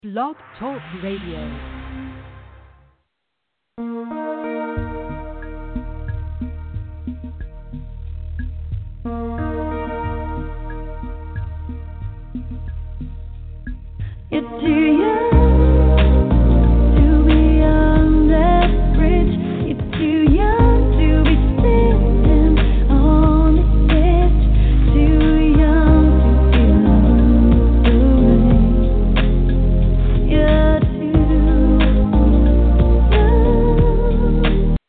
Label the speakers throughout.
Speaker 1: Blog Talk Radio.
Speaker 2: You're too young to be on that bridge. You're too young to be sitting on the edge. Too young to feel the way. You're too young.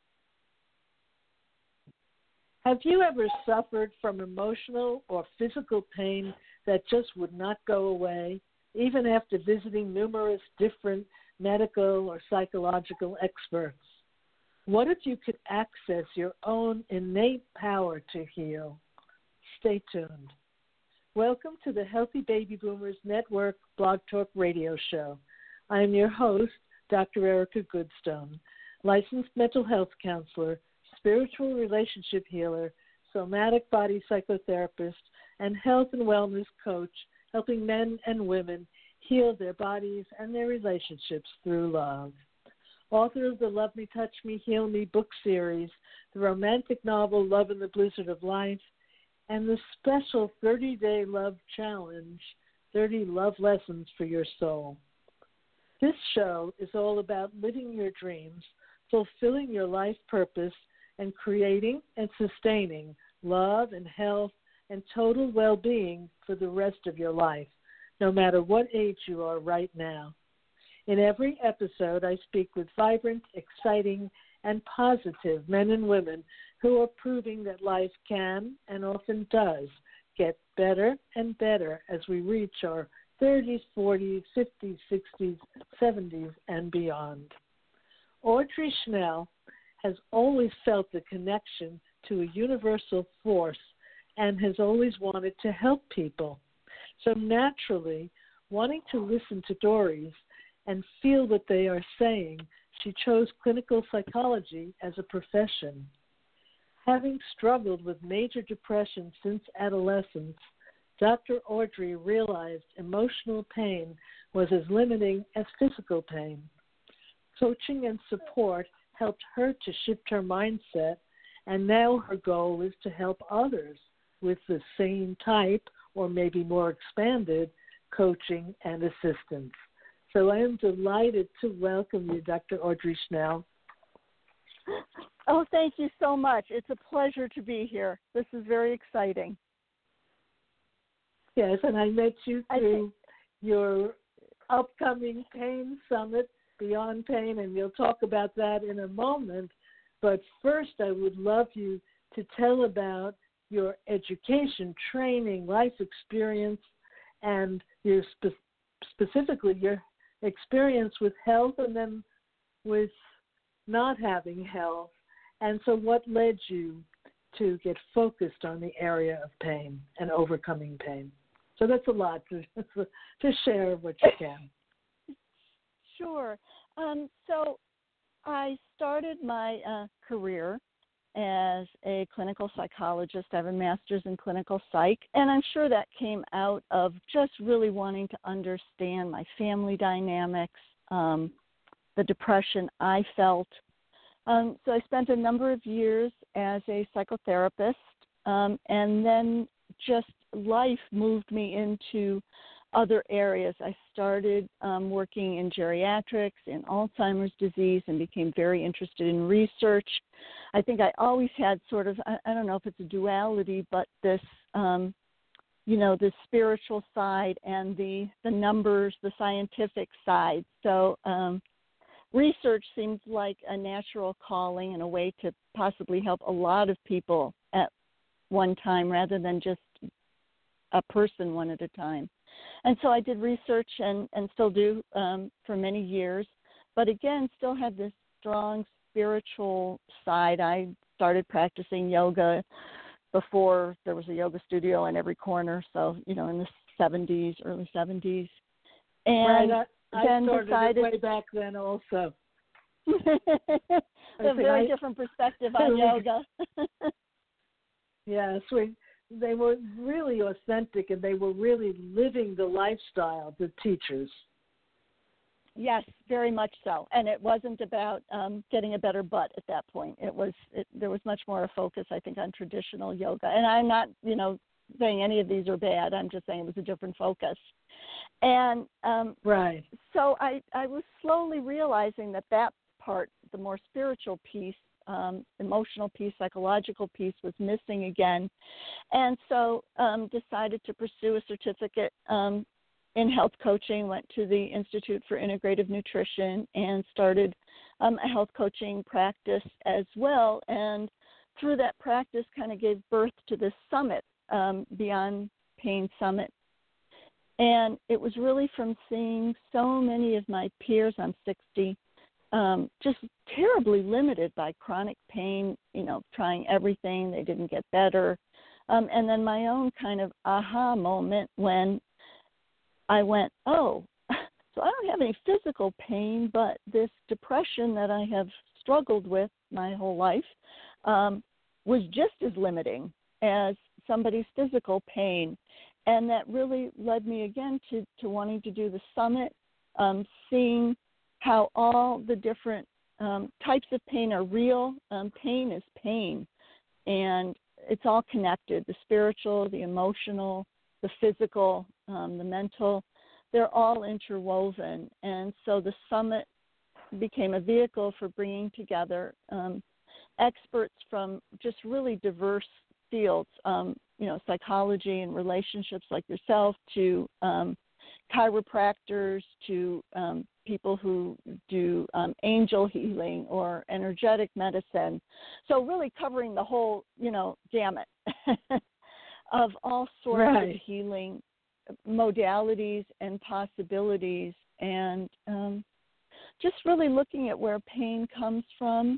Speaker 3: Have you ever suffered from emotional or physical pain that just would not go away, even after visiting numerous different medical or psychological experts? What if you could access your own innate power to heal? Stay tuned. Welcome to the Healthy Baby Boomers Network Blog Talk Radio Show. I am your host, Dr. Erica Goodstone, licensed mental health counselor, spiritual relationship healer, somatic body psychotherapist, and health and wellness coach, helping men and women heal their bodies and their relationships through love. Author of the Love Me, Touch Me, Heal Me book series, the romantic novel Love in the Blizzard of Life, and the special 30-day love challenge, 30 Love Lessons for Your Soul. This show is all about living your dreams, fulfilling your life purpose, and creating and sustaining love and health and total well-being for the rest of your life, no matter what age you are right now. In every episode, I speak with vibrant, exciting, and positive men and women who are proving that life can and often does get better and better as we reach our 30s, 40s, 50s, 60s, 70s, and beyond. Audrey Schnell has always felt the connection to a universal force and has always wanted to help people. So naturally, wanting to listen to stories and feel what they are saying, she chose clinical psychology as a profession. Having struggled with major depression since adolescence, Dr. Audrey realized emotional pain was as limiting as physical pain. Coaching and support helped her to shift her mindset, and now her goal is to help others with the same type or maybe more expanded coaching and assistance. So I am delighted to welcome you, Dr. Audrey Schnell.
Speaker 4: Oh, thank you so much. It's a pleasure to be here. This is very exciting.
Speaker 3: Yes, and I met you through your upcoming pain summit, Beyond Pain, and we'll talk about that in a moment. But first, I would love you to tell about your education, training, life experience, and your specifically your experience with health and then with not having health. And so what led you to get focused on the area of pain and overcoming pain? So that's a lot to share what you can.
Speaker 4: Sure. So I started my career as a clinical psychologist. I have a master's in clinical psych, and I'm sure that came out of just really wanting to understand my family dynamics, the depression I felt. So I spent a number of years as a psychotherapist, and then just life moved me into other areas. I started working in geriatrics, in Alzheimer's disease, and became very interested in research. I think I always had sort of, I don't know if it's a duality, but this, this spiritual side and the numbers, the scientific side. So research seems like a natural calling and a way to possibly help a lot of people at one time rather than just a person one at a time. And so I did research and still do for many years, but again, still had this strong spiritual side. I started practicing yoga before there was a yoga studio in every corner, so, in the 70s, early 70s. And
Speaker 3: right, I
Speaker 4: then
Speaker 3: started
Speaker 4: decided
Speaker 3: way back then also.
Speaker 4: A very different perspective on yoga.
Speaker 3: Yes, they were really authentic and they were really living the lifestyle, the teachers.
Speaker 4: Yes, very much so. And it wasn't about getting a better butt at that point. There was much more a focus, I think, on traditional yoga. And I'm not, saying any of these are bad. I'm just saying it was a different focus. And
Speaker 3: Right.
Speaker 4: so I was slowly realizing that part, the more spiritual piece, emotional piece, psychological piece, was missing again. And so decided to pursue a certificate in health coaching, went to the Institute for Integrative Nutrition and started a health coaching practice as well. And through that practice kind of gave birth to this summit, Beyond Pain Summit. And it was really from seeing so many of my peers, I'm 60, just terribly limited by chronic pain, trying everything, they didn't get better. And then my own kind of aha moment when I went, oh, so I don't have any physical pain, but this depression that I have struggled with my whole life was just as limiting as somebody's physical pain. And that really led me again to wanting to do the summit, seeing how all the different types of pain are real. Pain is pain, and it's all connected, the spiritual, the emotional, the physical, the mental, they're all interwoven. And so the summit became a vehicle for bringing together experts from just really diverse fields, psychology and relationships like yourself, to chiropractors, to people who do angel healing or energetic medicine. So really covering the whole, gamut of all sorts
Speaker 3: Right.
Speaker 4: of healing modalities and possibilities, and just really looking at where pain comes from,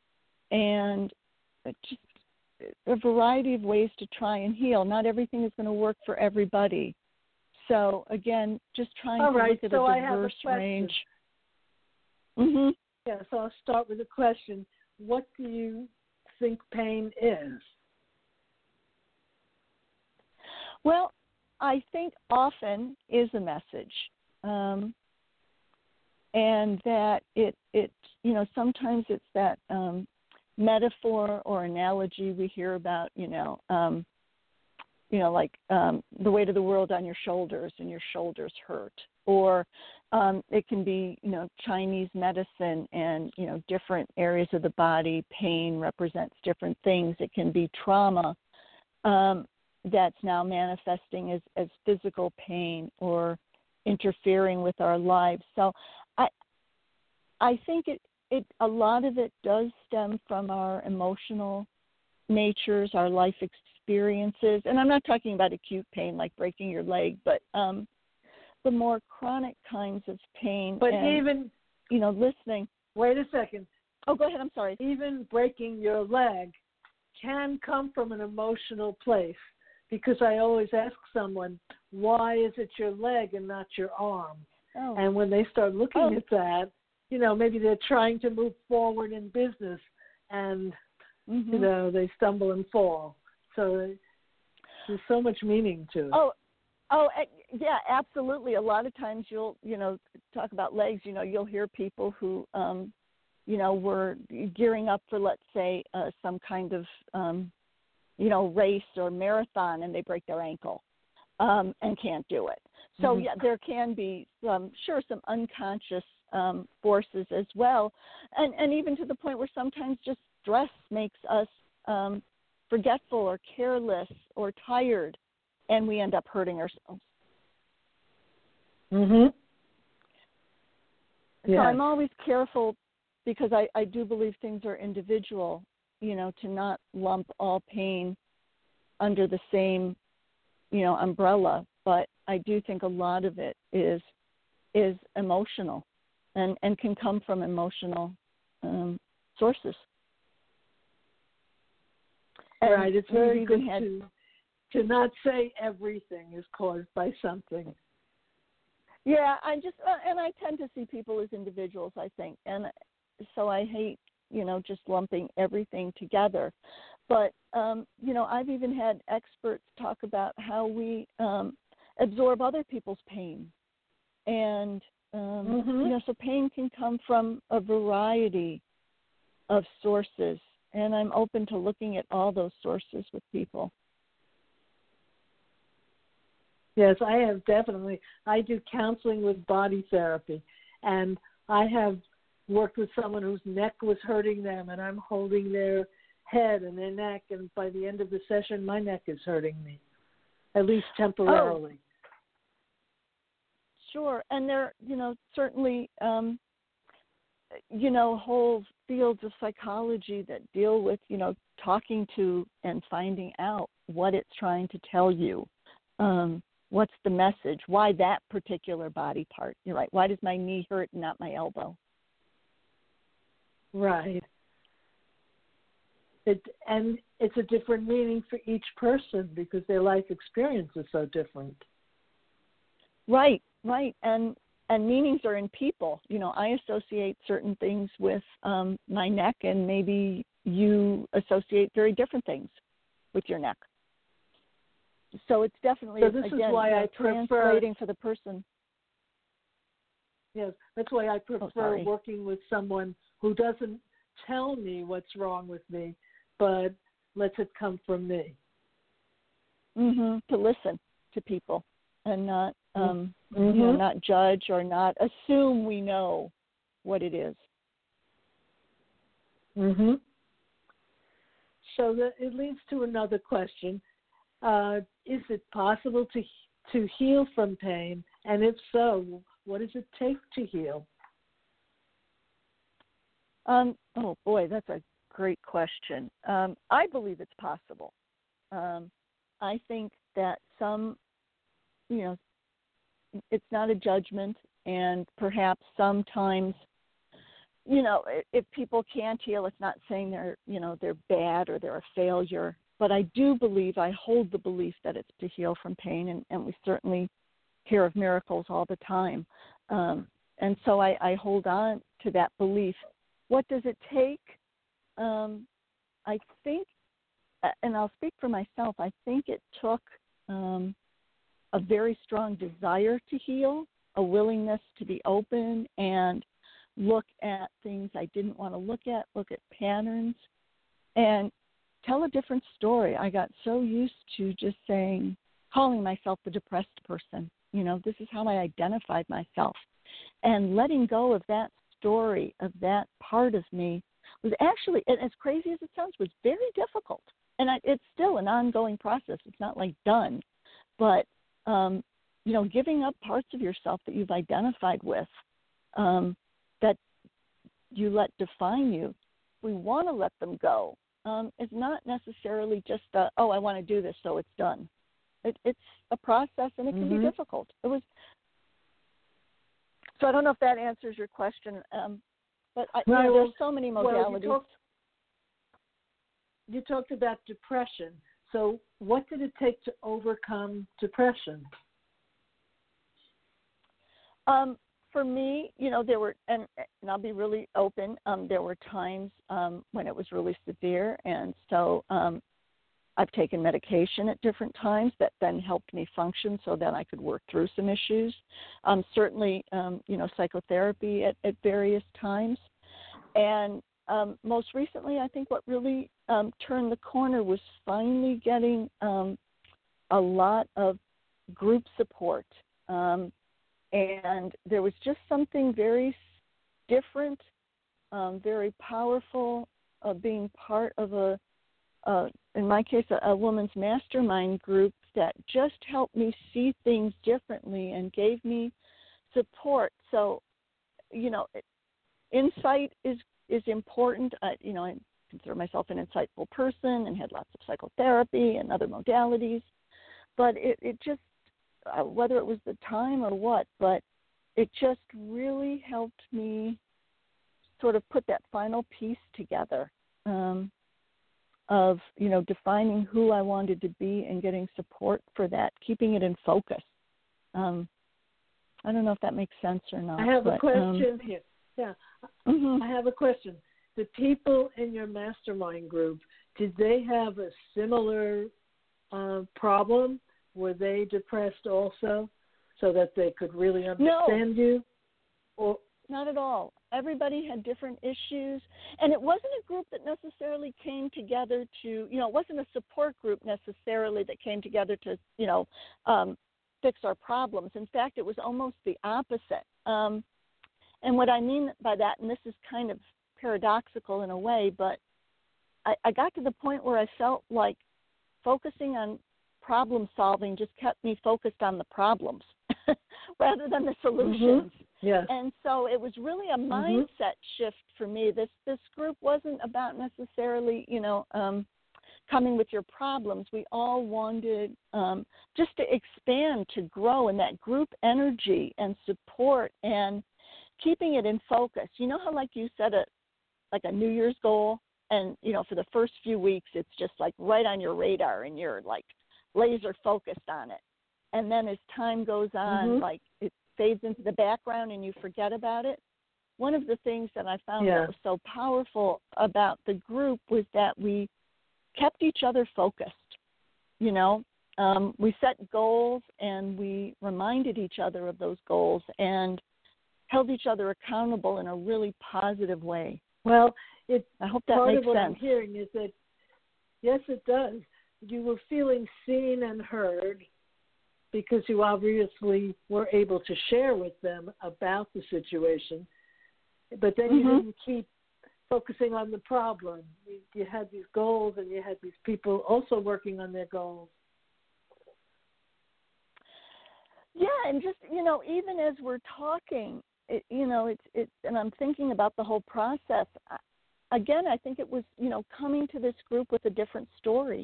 Speaker 4: and just a variety of ways to try and heal. Not everything is going to work for everybody. So again, just trying
Speaker 3: All
Speaker 4: to
Speaker 3: right,
Speaker 4: look at
Speaker 3: so
Speaker 4: a
Speaker 3: I have a
Speaker 4: diverse
Speaker 3: question.
Speaker 4: range. Mm-hmm.
Speaker 3: Yeah, so I'll start with a question. What do you think pain is?
Speaker 4: Well, I think often is a message, and that it sometimes it's that metaphor or analogy we hear about, like the weight of the world on your shoulders and your shoulders hurt, or it can be, Chinese medicine and, different areas of the body. Pain represents different things. It can be trauma that's now manifesting as physical pain or interfering with our lives. So I think it a lot of it does stem from our emotional natures, our life experiences. And I'm not talking about acute pain like breaking your leg, but the more chronic kinds of pain.
Speaker 3: But
Speaker 4: and,
Speaker 3: even,
Speaker 4: listening.
Speaker 3: wait a second.
Speaker 4: Oh, go ahead. I'm sorry.
Speaker 3: Even breaking your leg can come from an emotional place, because I always ask someone, why is it your leg and not your arm?
Speaker 4: Oh.
Speaker 3: And when they start looking at that, maybe they're trying to move forward in business and,
Speaker 4: Mm-hmm.
Speaker 3: they stumble and fall. So there's so much meaning to it.
Speaker 4: Oh, yeah, absolutely. A lot of times you'll, talk about legs, you'll hear people who, were gearing up for, let's say, some kind of, race or marathon, and they break their ankle and can't do it. So, yeah, there can be some unconscious forces as well. And even to the point where sometimes just stress makes us forgetful or careless or tired, and we end up hurting ourselves.
Speaker 3: Mm-hmm.
Speaker 4: So I'm always careful, because I do believe things are individual, to not lump all pain under the same, umbrella. But I do think a lot of it is emotional and can come from emotional sources.
Speaker 3: Right.
Speaker 4: And
Speaker 3: It's very
Speaker 4: we've
Speaker 3: good
Speaker 4: even
Speaker 3: to not say everything is caused by something.
Speaker 4: Yeah, I tend to see people as individuals, I think. And so I hate, just lumping everything together. But, I've even had experts talk about how we absorb other people's pain. And So pain can come from a variety of sources, and I'm open to looking at all those sources with people.
Speaker 3: Yes, I have definitely. I do counseling with body therapy, and I have worked with someone whose neck was hurting them, and I'm holding their head and their neck, and by the end of the session, my neck is hurting me, at least temporarily.
Speaker 4: Oh, sure, and there, certainly, whole fields of psychology that deal with, talking to and finding out what it's trying to tell you. What's the message? Why that particular body part? You're right. Why does my knee hurt and not my elbow?
Speaker 3: Right. And it's a different meaning for each person because their life experience is so different.
Speaker 4: Right. And meanings are in people. I associate certain things with my neck, and maybe you associate very different things with your neck. So it's definitely,
Speaker 3: is why I
Speaker 4: translating for the person.
Speaker 3: Yes, that's why I prefer working with someone who doesn't tell me what's wrong with me, but lets it come from me.
Speaker 4: To listen to people and not, not judge or not assume we know what it is.
Speaker 3: So it leads to another question. Is it possible to heal from pain? And if so, what does it take to heal?
Speaker 4: Oh, boy, that's a great question. I believe it's possible. I think that it's not a judgment, and perhaps sometimes, if people can't heal, it's not saying they're bad or they're a failure. But I do believe, I hold the belief that it's to heal from pain, and we certainly hear of miracles all the time. And so I hold on to that belief. What does it take? I think, and I'll speak for myself, I think it took a very strong desire to heal, a willingness to be open and look at things I didn't want to look at patterns, and tell a different story. I got so used to just calling myself the depressed person. This is how I identified myself. And letting go of that story, of that part of me, was actually, as crazy as it sounds, was very difficult. And it's still an ongoing process. It's not done. But, giving up parts of yourself that you've identified with, that you let define you, we want to let them go. It's not necessarily just I want to do this, so it's done. It's a process, and it can be difficult. So I don't know if that answers your question, but there's so many modalities.
Speaker 3: Well, you talked about depression. So what did it take to overcome depression?
Speaker 4: For me, there were, and I'll be really open, there were times when it was really severe, and so I've taken medication at different times that then helped me function so that I could work through some issues. Certainly, psychotherapy at various times. And most recently, I think what really turned the corner was finally getting a lot of group support. And there was just something very different, very powerful, being part of in my case, a woman's mastermind group that just helped me see things differently and gave me support. So, insight is important. I consider myself an insightful person and had lots of psychotherapy and other modalities. But it just, whether it was the time or what, but it just really helped me sort of put that final piece together of, defining who I wanted to be and getting support for that, keeping it in focus. I don't know if that makes sense or not.
Speaker 3: I have a question here. Yeah. I have a question. The people in your mastermind group, did they have a similar problem? Were they depressed also, so that they could really understand you? Or
Speaker 4: not at all. Everybody had different issues, and it wasn't a group that necessarily came together to, it wasn't a support group necessarily that came together to, fix our problems. In fact, it was almost the opposite. And what I mean by that, and this is kind of paradoxical in a way, but I got to the point where I felt like focusing on problem solving just kept me focused on the problems rather than the solutions.
Speaker 3: Yes.
Speaker 4: And so it was really a mindset shift for me. This group wasn't about necessarily, coming with your problems. We all wanted just to expand, to grow, and that group energy and support and keeping it in focus. You know how, like you said, a New Year's goal, and, for the first few weeks, it's just like right on your radar and you're like laser focused on it. And then as time goes on, like it fades into the background and you forget about it. One of the things that I found that was so powerful about the group was that we kept each other focused. We set goals and we reminded each other of those goals and held each other accountable in a really positive way.
Speaker 3: Well,
Speaker 4: I hope that
Speaker 3: part
Speaker 4: makes
Speaker 3: of what
Speaker 4: sense.
Speaker 3: I'm hearing is that, yes, it does. You were feeling seen and heard because you obviously were able to share with them about the situation, but then you didn't keep focusing on the problem. You had these goals and you had these people also working on their goals.
Speaker 4: Yeah, and just, even as we're talking, and I'm thinking about the whole process. Again, I think it was, coming to this group with a different story.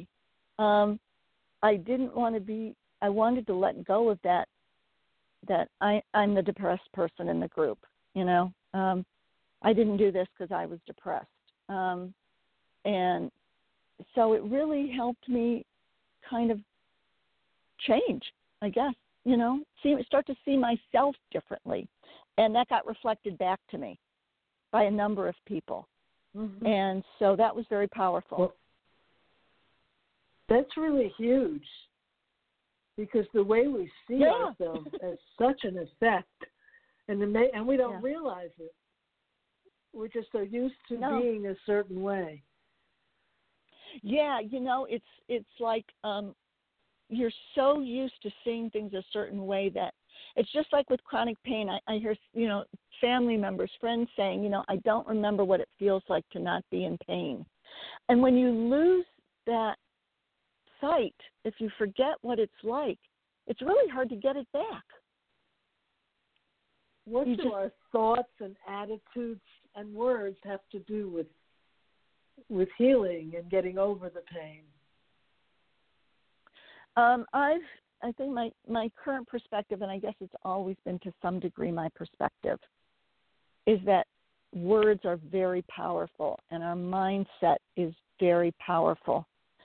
Speaker 4: I wanted to let go of that I'm the depressed person in the group, I didn't do this because I was depressed. And so it really helped me kind of change, I guess, start to see myself differently. And that got reflected back to me by a number of people. And so that was very powerful.
Speaker 3: Well, that's really huge because the way we see ourselves has such an effect, and we don't realize it. We're just so used to being a certain way.
Speaker 4: Yeah, it's like you're so used to seeing things a certain way that it's just like with chronic pain. I hear, family members, friends saying, I don't remember what it feels like to not be in pain. And when you lose that sight, if you forget what it's like, it's really hard to get it back.
Speaker 3: What do our thoughts and attitudes and words have to do with healing and getting over the pain?
Speaker 4: I think my current perspective, and I guess it's always been to some degree my perspective, is that words are very powerful and our mindset is very powerful.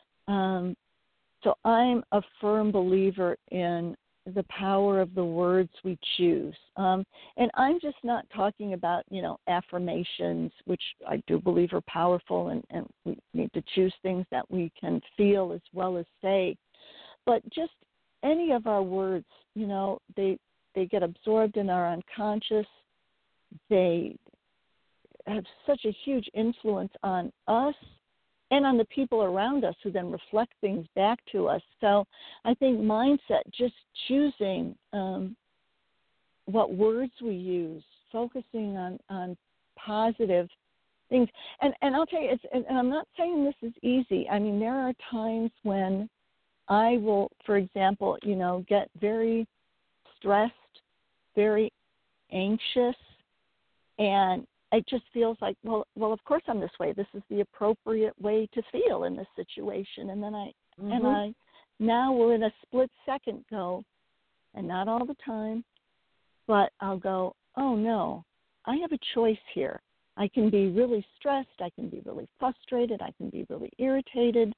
Speaker 4: So I'm a firm believer in the power of the words we choose. And I'm just not talking about, affirmations, which I do believe are powerful, and we need to choose things that we can feel as well as say. But just any of our words, they get absorbed in our unconscious. They have such a huge influence on us and on the people around us who then reflect things back to us. So I think mindset, just choosing what words we use, focusing on positive things. And I'll tell you, and I'm not saying this is easy. I mean, there are times when I will, for example, get very stressed, very anxious, and it just feels like, well, of course I'm this way. This is the appropriate way to feel in this situation. And then I now will in a split second go, and not all the time, but I'll go, oh no, I have a choice here. I can be really stressed. I can be really frustrated. I can be really irritated.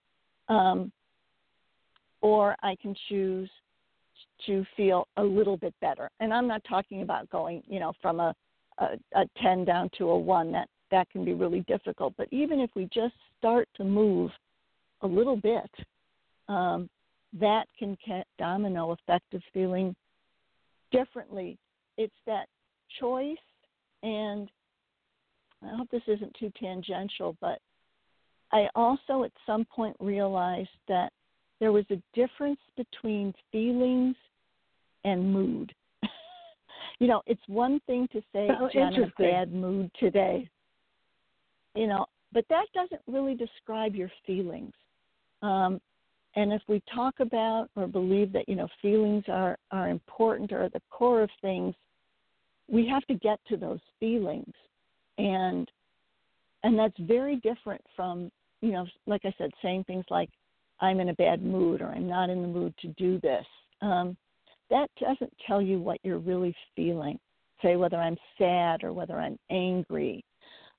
Speaker 4: Or I can choose to feel a little bit better. And I'm not talking about going, from a 10 down to a 1. That can be really difficult. But even if we just start to move a little bit, that can domino effect of feeling differently. It's that choice And I hope this isn't too tangential, but I also at some point realized that there was a difference between feelings and mood. It's one thing to say, I'm in a bad mood today, but that doesn't really describe your feelings. And if we talk about or believe that, feelings are important or at the core of things, we have to get to those feelings. And that's very different from, like I said, saying things like, I'm in a bad mood or I'm not in the mood to do this. That doesn't tell you what you're really feeling. Say whether I'm sad or whether I'm angry.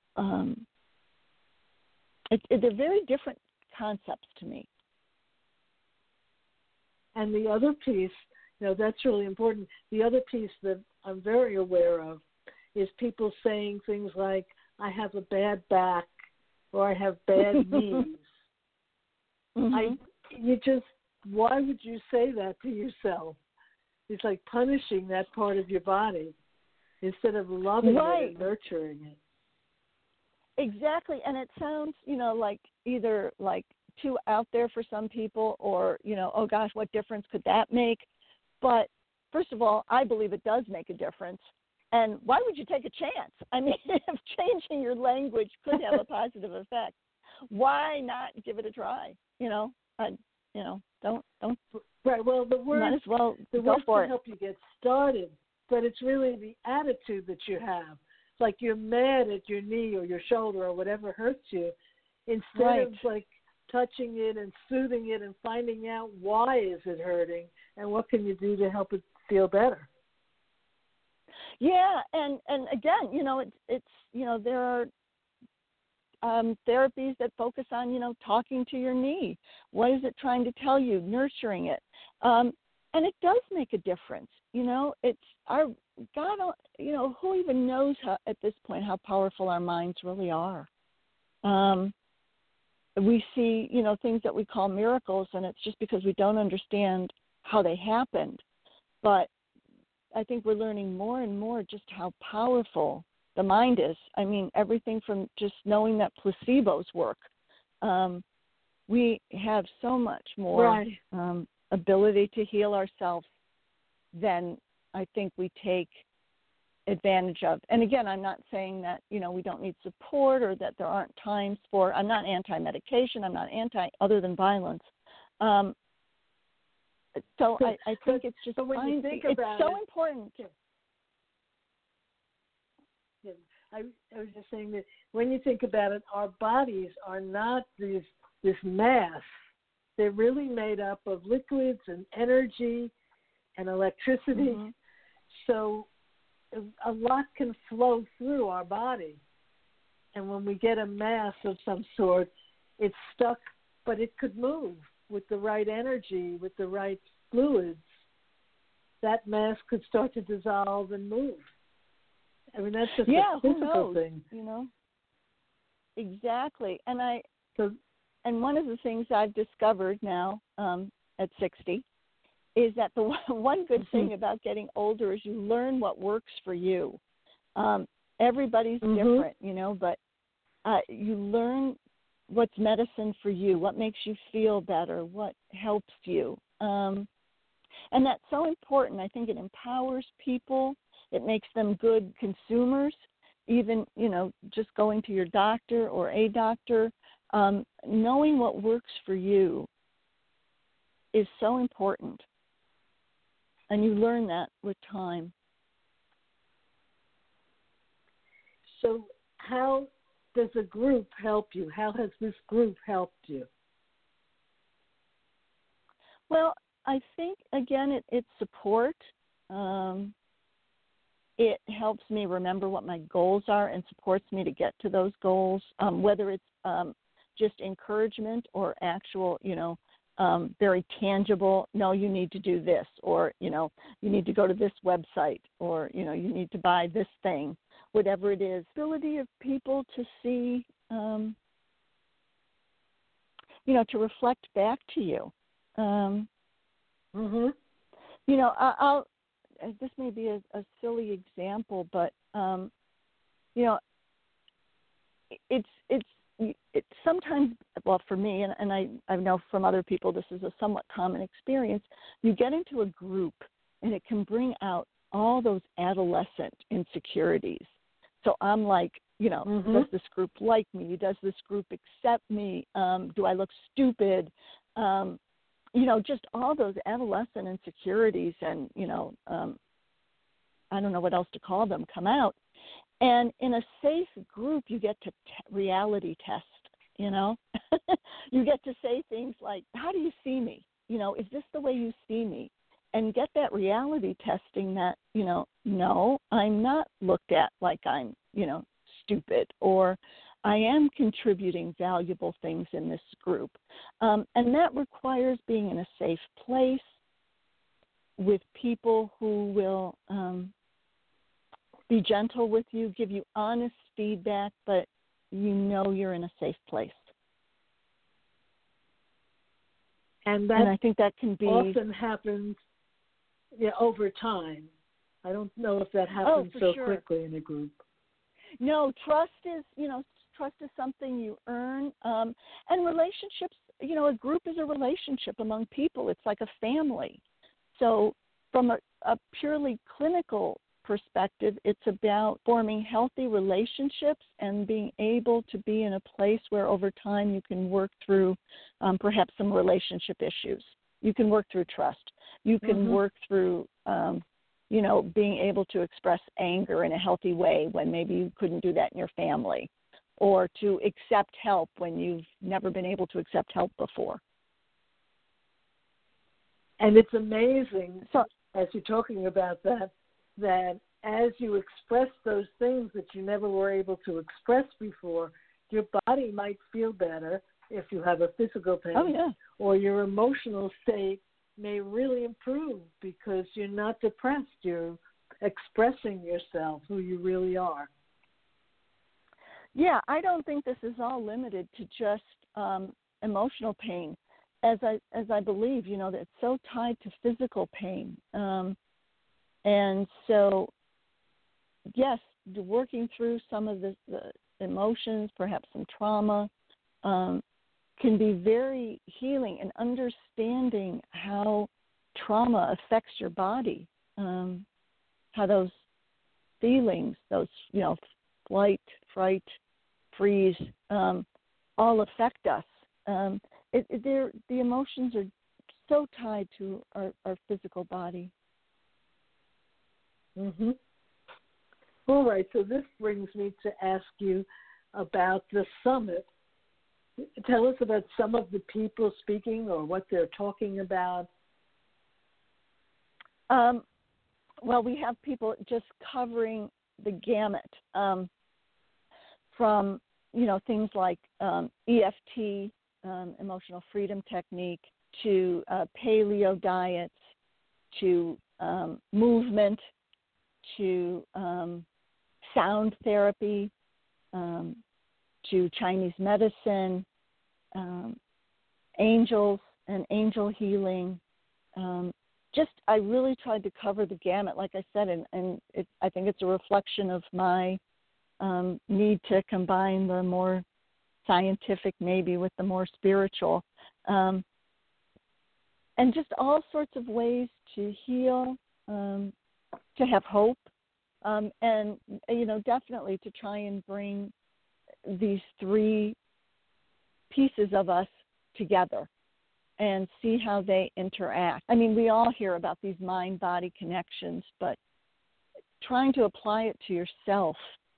Speaker 4: They're very different concepts to me.
Speaker 3: And the other piece, that's really important. The other piece that I'm very aware of is people saying things like, I have a bad back or I have bad knees.
Speaker 4: Mm-hmm.
Speaker 3: Why would you say that to yourself? It's like punishing that part of your body instead of loving it and nurturing it.
Speaker 4: Exactly. And it sounds, like either like too out there for some people or, oh gosh, what difference could that make? But first of all, I believe it does make a difference. And why would you take a chance? I mean, if changing your language could have a positive effect, why not give it a try? Don't.
Speaker 3: Right. Well, the
Speaker 4: might as well
Speaker 3: the
Speaker 4: go
Speaker 3: words
Speaker 4: for
Speaker 3: can
Speaker 4: it.
Speaker 3: help you get started, but it's really the attitude that you have. Like you're mad at your knee or your shoulder or whatever hurts you, instead of like touching it and soothing it and finding out why is it hurting and what can you do to help it feel better.
Speaker 4: Yeah, and again, it's there are therapies that focus on talking to your knee. What is it trying to tell you? Nurturing it, and it does make a difference. It's our God. Who even knows at this point how powerful our minds really are. We see things that we call miracles, and it's just because we don't understand how they happened. But I think we're learning more and more just how powerful the mind is. I mean, everything from just knowing that placebos work. We have so much more ability to heal ourselves than I think we take advantage of. And again, I'm not saying that, we don't need support or that there aren't times for, I'm not anti-medication, I'm not other than violence. So I think it's just it's so important.
Speaker 3: Yeah, I was just saying that when you think about it, our bodies are not this mass. They're really made up of liquids and energy and electricity. Mm-hmm. So a lot can flow through our body. And when we get a mass of some sort, it's stuck, but it could move with the right energy, with the right fluids. That mass could start to dissolve and move. I mean, that's just a physical thing.
Speaker 4: Exactly. And one of the things I've discovered now at 60 is that the one good thing about getting older is you learn what works for you. Everybody's different, but you learn what's medicine for you, what makes you feel better, what helps you. And that's so important. I think it empowers people. It makes them good consumers, even, just going to your doctor or a doctor. Knowing what works for you is so important. And you learn that with time.
Speaker 3: So how does a group help you? How has this group helped you?
Speaker 4: Well, I think, again, it's support. It helps me remember what my goals are and supports me to get to those goals, whether it's just encouragement or actual, very tangible, no, you need to do this, or, you need to go to this website, or, you need to buy this thing, whatever it is. Ability of people to see, to reflect back to you. I'll this may be a silly example, but you know, it's sometimes, well, for me, and I know from other people this is a somewhat common experience, you get into a group and it can bring out all those adolescent insecurities. So I'm like, you know, does this group like me? Does this group accept me? Do I look stupid? You know, just all those adolescent insecurities and, you know, I don't know what else to call them, come out. And in a safe group, you get to reality test, you know. You get to say things like, how do you see me? You know, is this the way you see me? And get that reality testing that, you know, no, I'm not looked at like I'm, you know, stupid, or I am contributing valuable things in this group. And that requires being in a safe place with people who will be gentle with you, give you honest feedback, but you know you're in a safe place.
Speaker 3: And
Speaker 4: I think that can be
Speaker 3: often happens over time. I don't know if that happens so
Speaker 4: sure.
Speaker 3: quickly in a group.
Speaker 4: No, trust is something you earn. And relationships, you know, a group is a relationship among people. It's like a family. So from a purely clinical perspective, it's about forming healthy relationships and being able to be in a place where over time you can work through perhaps some relationship issues. You can work through trust. You can work through, you know, being able to express anger in a healthy way when maybe you couldn't do that in your family, or to accept help when you've never been able to accept help before.
Speaker 3: And it's amazing,
Speaker 4: so,
Speaker 3: as you're talking about that as you express those things that you never were able to express before, your body might feel better if you have a physical pain, or your emotional state may really improve because you're not depressed. You're expressing yourself, who you really are.
Speaker 4: Yeah, I don't think this is all limited to just emotional pain, as I believe, you know, that it's so tied to physical pain. And so, yes, working through some of the emotions, perhaps some trauma, can be very healing, and understanding how trauma affects your body, how those feelings, those, you know, flight, fright, freeze, all affect us. The emotions are so tied to our physical body.
Speaker 3: Mm-hmm. All right, so this brings me to ask you about the summit. Tell us about some of the people speaking or what they're talking about.
Speaker 4: Well, we have people just covering the gamut, from, you know, things like EFT, emotional freedom technique, to paleo diets, to movement, to sound therapy, to Chinese medicine, angels and angel healing. I really tried to cover the gamut, like I said, and I think it's a reflection of my need to combine the more scientific maybe with the more spiritual, and just all sorts of ways to heal, to have hope, and, you know, definitely to try and bring these three pieces of us together and see how they interact. I mean, we all hear about these mind-body connections, but trying to apply it to yourself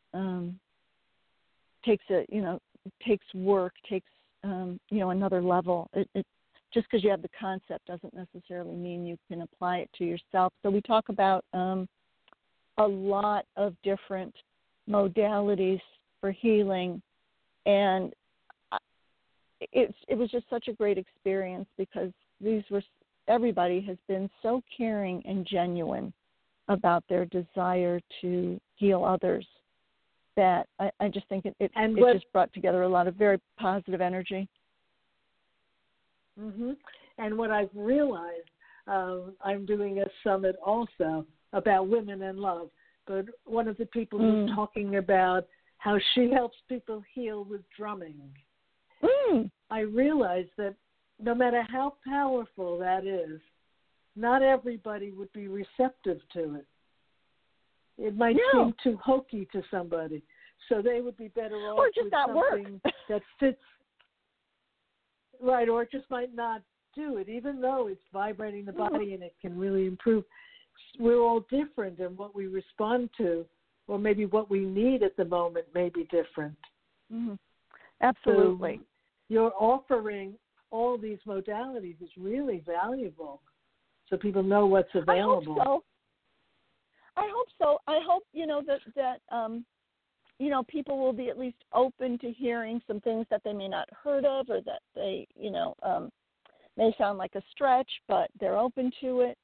Speaker 4: takes work, takes another level. It just because you have the concept doesn't necessarily mean you can apply it to yourself. So we talk about a lot of different modalities for healing, and it was just such a great experience because everybody has been so caring and genuine about their desire to heal others that I just think it just brought together a lot of very positive energy.
Speaker 3: Mm-hmm. And what I've realized, I'm doing a summit also about women and love, but one of the people was talking about how she helps people heal with drumming. I realized that no matter how powerful that is, not everybody would be receptive to it. It might seem too hokey to somebody, so they would be better off with something that fits. Right, or it just might not do it, even though it's vibrating the body and it can really improve. We're all different, and what we respond to, or maybe what we need at the moment, may be different.
Speaker 4: Absolutely.
Speaker 3: So you're offering all these modalities is really valuable, so people know what's available.
Speaker 4: I hope so. I hope that people will be at least open to hearing some things that they may not heard of, or that they may sound like a stretch, but they're open to it.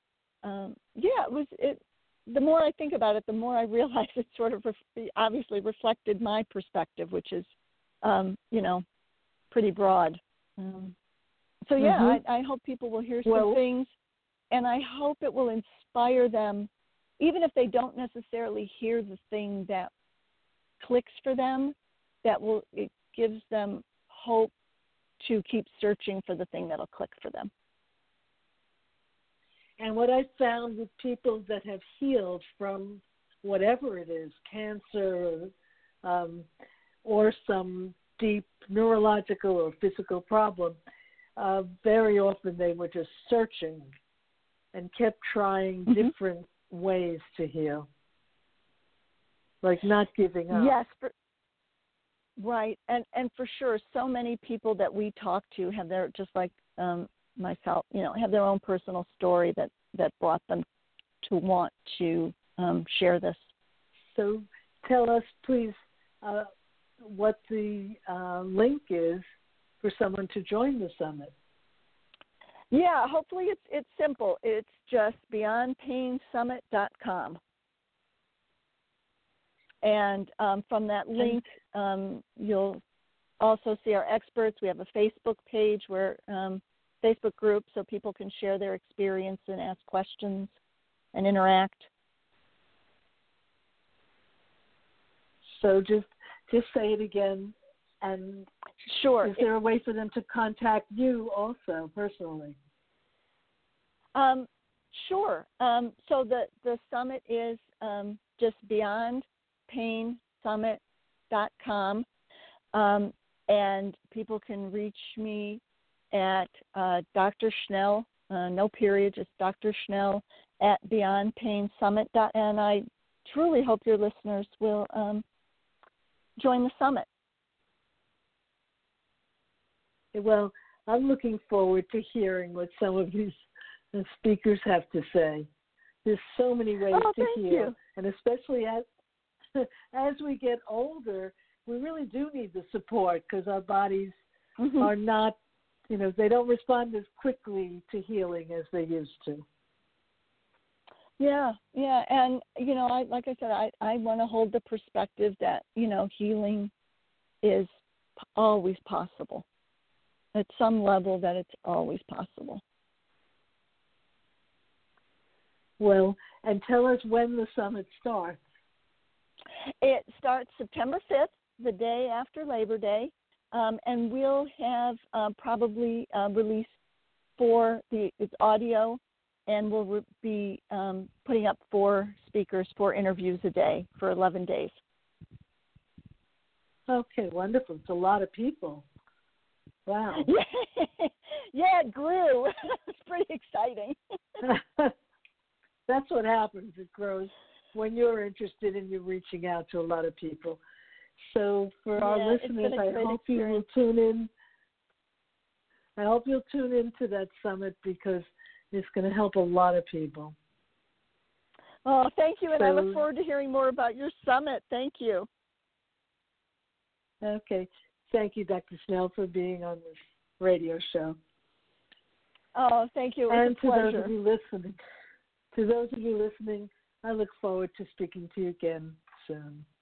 Speaker 4: The more I think about it, the more I realize it sort of obviously reflected my perspective, which is, pretty broad. I hope people will hear some things, and I hope it will inspire them, even if they don't necessarily hear the thing that clicks for them. It gives them hope to keep searching for the thing that'll click for them.
Speaker 3: And what I found with people that have healed from whatever it is, cancer or some deep neurological or physical problem, very often they were just searching and kept trying different ways to heal, like not giving up.
Speaker 4: Yes, right. And for sure, so many people that we talk to have their, just like myself, have their own personal story that brought them to want to share this.
Speaker 3: So tell us, please, what the link is for someone to join the summit.
Speaker 4: Yeah, hopefully it's simple. It's just beyondpainsummit.com. And from that link, you'll also see our experts. We have a Facebook page Facebook group, so people can share their experience and ask questions and interact.
Speaker 3: So just say it again. And
Speaker 4: sure.
Speaker 3: Is there a way for them to contact you also personally?
Speaker 4: Sure. So the summit is just beyondpainsummit.com, and people can reach me at Dr. Schnell, no period, just Dr. Schnell at beyondpainsummit. And I truly hope your listeners will join the summit.
Speaker 3: Well, I'm looking forward to hearing what some of these speakers have to say. There's so many ways to heal,
Speaker 4: you.
Speaker 3: And especially as we get older, we really do need the support because our bodies are not, they don't respond as quickly to healing as they used to.
Speaker 4: Yeah, and like I said, I want to hold the perspective that healing is always possible. At some level, that it's always possible.
Speaker 3: Well, and tell us when the summit starts.
Speaker 4: It starts September 5th, the day after Labor Day, and we'll have probably released it's audio, and we'll be putting up 4 speakers, 4 interviews a day for 11 days.
Speaker 3: Okay, wonderful. It's a lot of people. Wow.
Speaker 4: Yeah, it grew. It's pretty exciting.
Speaker 3: That's what happens. It grows when you're interested and you're reaching out to a lot of people. So for our listeners, I hope you will tune in. I hope you'll tune into that summit because it's going to help a lot of people.
Speaker 4: Oh, thank you, and I look forward to hearing more about your summit. Thank you.
Speaker 3: Okay. Thank you, Dr. Schnell, for being on this radio show.
Speaker 4: Oh, thank you. It was a pleasure.
Speaker 3: To those of you listening, I look forward to speaking to you again soon.